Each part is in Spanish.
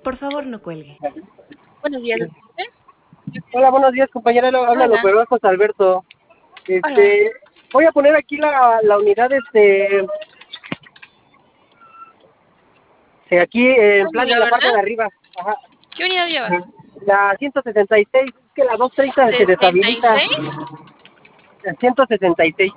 Por favor, no cuelgue. Buenos días. Hola, buenos días, compañera. Habla el Hola. operador José Alberto. Hola. Voy a poner aquí la unidad, aquí en plan Amiga, en la parte ¿verdad? de arriba. Ajá. ¿Qué unidad llevas? La 166, es que la 230 se deshabilita. ¿76? La 166.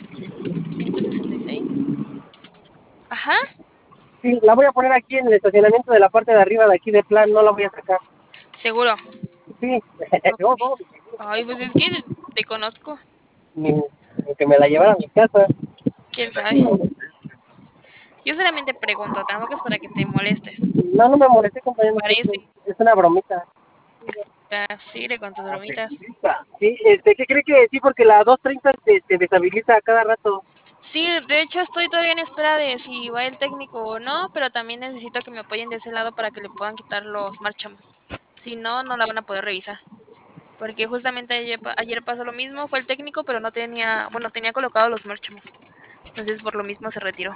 166. Ajá. Sí, la voy a poner aquí en el estacionamiento de la parte de arriba de aquí de plan, no la voy a sacar. Seguro. Sí, Ok. no, no, Ay, pues es que te conozco. ni que me la llevara a mi casa. ¿Quién sabe? Yo solamente pregunto, tampoco es para que te molestes. No, no me molesté, compañero, Parece. es una bromita. Ya, síguele con tus bromitas. Sí, ¿qué cree que sí? Porque la 230 se deshabilita a cada rato. Sí, de hecho estoy todavía en espera de si va el técnico o no, pero también necesito que me apoyen de ese lado para que le puedan quitar los marchamos. Si no, no la van a poder revisar. Porque justamente ayer pasó lo mismo, fue el técnico, pero no tenía, bueno, tenía colocados los marchamos. Entonces por lo mismo se retiró.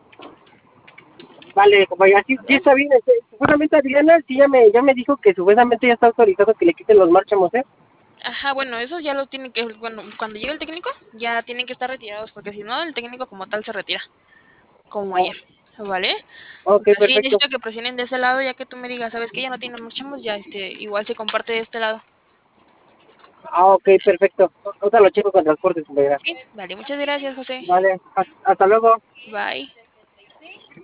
Vale, compañero, sí, sí ¿Vale? está bien. Seguramente Adriana sí ya me dijo que supuestamente ya está autorizado que le quiten los marchamos, ¿eh? Ajá, bueno, eso ya lo tienen que, bueno, cuando llegue el técnico ya tienen que estar retirados, porque si no, el técnico como tal se retira, como Oh, ayer, ¿vale? ok, Pero sí, perfecto. necesito que presionen de ese lado, ya que tú me digas, ¿sabes qué? Ya no tienen marchamos, ya igual se comparte de este lado. Ok, perfecto. Ahorita lo checo con transporte, compañera. Sí, vale, muchas gracias, José. Vale, hasta luego. Bye.